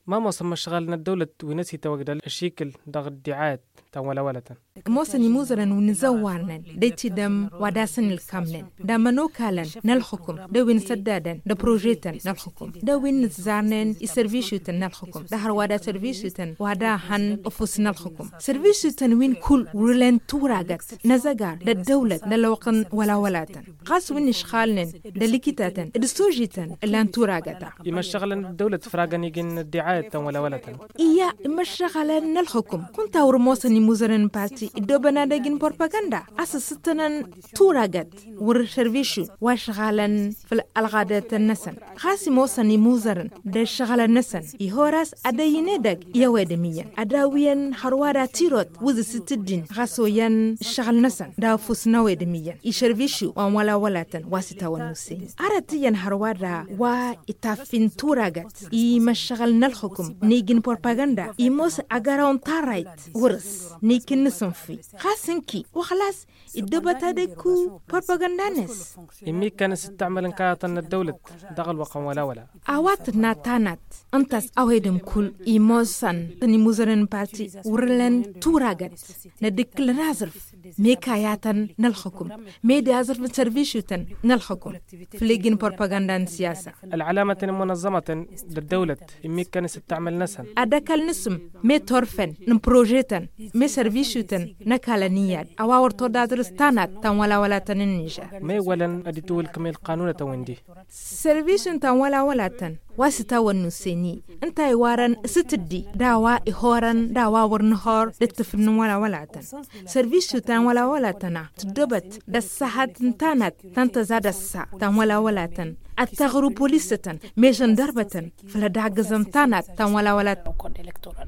ما مصمم شغالنا الدولة ونسي توجد الشيكل دغ الدعاية ولا ولا موسني موزرن ونزوارن ديتي دم وداسن الكاملن دامنو كالن نالحكم دوين سدادن دا بروجيتن نالحكم دوين نزارنن السيرفيسيوتن نالحكم دا هروادا سيرفيسيوتن ودا هن أفوس نالحكم سيرفيسيوتن وين كل ورلن توراغت نزاغار دا الدولة دا لوقن ولا ولاتن غاس وين شخالن دا لكتاتن دا سوجيتن اللان توراغتا إما شغلن الدولة فراغن يجن الدعاية ولا ولاتن إيا إما شغلن نالحكم كنت أور موسني موزرن بارتي الدوبنا داجين بروباغندا أسستنا توراجت ورشرفيشو وشغالا في الغادات النسن خاسي موسني موزرن ده شغال النسن يهورس أدينيدك يوادميا أداوين هروارا تيروت وذ ستدين غاسوين شغال نسن دا فوسنا وادميا يشرفيشو ولا ولاتن واسطا ونوسين أرتيا هروارا وإتافين توراجت يمشغل نالحكم نيجين بروباغندا يموس أجارون تارايت ورس نيكن نسنفي خاسنكي وخلاص الدبتا ديكو بروباغندانس إمي كان ستعمل كاتن الدولة دغل وقم ولا أواتنا تانات أنتس أوهدم كل إيموسان تني موزرن بارتي ورلن توراغت ندك لنازرف ميكاياتن نالحكم ميدي أزرف سيرفيشوتن نالحكم فليجين بروباغندان سياسة العلامة منظمة للدولة إمي كان ستعمل نسن أداك النسم مي تورفن نبروجيتن مي سيرفيسيوتن نكالانيات أواور تودادرستانات تن ولا تننجا مي ولن أديتو الكميل قانونة ويندي سيرفيسيون تن ولا تن واسطا ونسيني انت يوارن ستدي داوا إهورن داوا ورنهار دتفن ولا تن سيرفيسيون تن ولا تنا تدبت دساحات تنتانات تنتزاد السا تن ولا تن التغرو بوليستن ميجن دربتن فلا داغزم تانات تن ولا